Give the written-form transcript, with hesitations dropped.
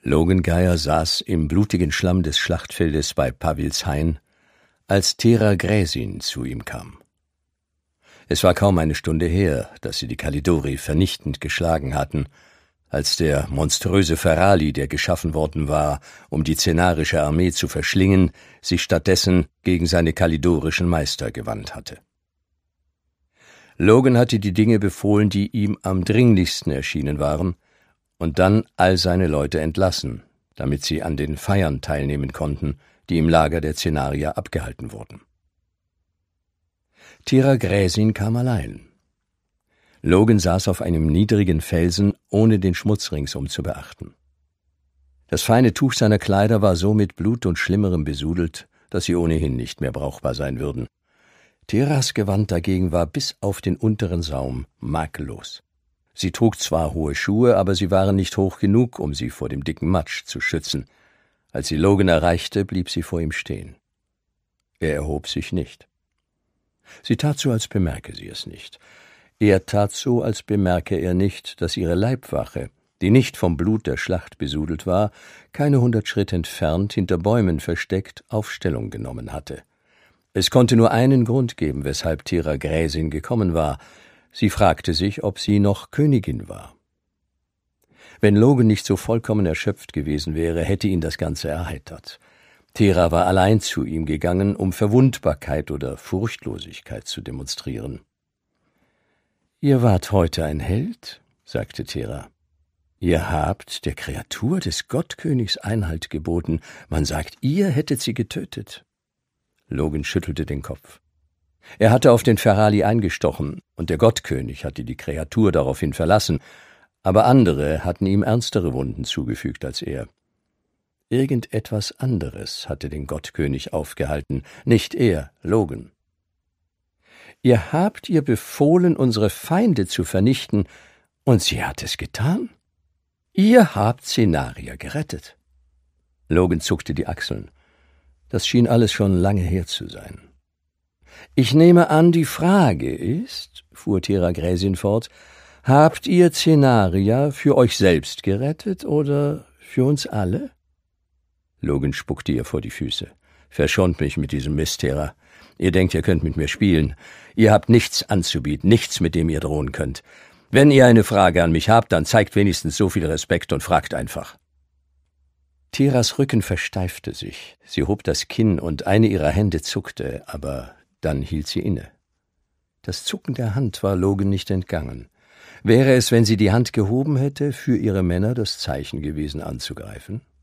Logan Geyer saß im blutigen Schlamm des Schlachtfeldes bei Pawilshain, als Thera Gräsin zu ihm kam. Es war kaum eine Stunde her, dass sie die Kalidori vernichtend geschlagen hatten, als der monströse Ferali, der geschaffen worden war, um die zenarische Armee zu verschlingen, sich stattdessen gegen seine kalidorischen Meister gewandt hatte. Logan hatte die Dinge befohlen, die ihm am dringlichsten erschienen waren, und dann all seine Leute entlassen, damit sie an den Feiern teilnehmen konnten, die im Lager der Zenarier abgehalten wurden. Thera Gräsin kam allein. Logan saß auf einem niedrigen Felsen, ohne den Schmutz ringsum zu beachten. Das feine Tuch seiner Kleider war so mit Blut und Schlimmerem besudelt, dass sie ohnehin nicht mehr brauchbar sein würden. Theras Gewand dagegen war bis auf den unteren Saum makellos. Sie trug zwar hohe Schuhe, aber sie waren nicht hoch genug, um sie vor dem dicken Matsch zu schützen. Als sie Logan erreichte, blieb sie vor ihm stehen. Er erhob sich nicht. Sie tat so, als bemerke sie es nicht. Er tat so, als bemerke er nicht, dass ihre Leibwache, die nicht vom Blut der Schlacht besudelt war, keine 100 Schritt entfernt, hinter Bäumen versteckt, Aufstellung genommen hatte. Es konnte nur einen Grund geben, weshalb Thera Gräsin gekommen war. Sie fragte sich, ob sie noch Königin war. Wenn Logan nicht so vollkommen erschöpft gewesen wäre, hätte ihn das Ganze erheitert. Thera war allein zu ihm gegangen, um Verwundbarkeit oder Furchtlosigkeit zu demonstrieren. »Ihr wart heute ein Held«, sagte Thera. »Ihr habt der Kreatur des Gottkönigs Einhalt geboten. Man sagt, ihr hättet sie getötet.« Logan schüttelte den Kopf. Er hatte auf den Ferali eingestochen, und der Gottkönig hatte die Kreatur daraufhin verlassen, aber andere hatten ihm ernstere Wunden zugefügt als er. Irgendetwas anderes hatte den Gottkönig aufgehalten, nicht er, Logan. »Ihr habt ihr befohlen, unsere Feinde zu vernichten, und sie hat es getan. Ihr habt Cenarier gerettet.« Logan zuckte die Achseln. Das schien alles schon lange her zu sein. »Ich nehme an, die Frage ist«, fuhr Thera Gräsin fort, »habt ihr Cenarier für euch selbst gerettet oder für uns alle?« Logan spuckte ihr vor die Füße. »Verschont mich mit diesem Mist, Thera. Ihr denkt, ihr könnt mit mir spielen. Ihr habt nichts anzubieten, nichts, mit dem ihr drohen könnt. Wenn ihr eine Frage an mich habt, dann zeigt wenigstens so viel Respekt und fragt einfach.« Theras Rücken versteifte sich. Sie hob das Kinn und eine ihrer Hände zuckte, aber dann hielt sie inne. Das Zucken der Hand war Logan nicht entgangen. Wäre es, wenn sie die Hand gehoben hätte, für ihre Männer das Zeichen gewesen, anzugreifen?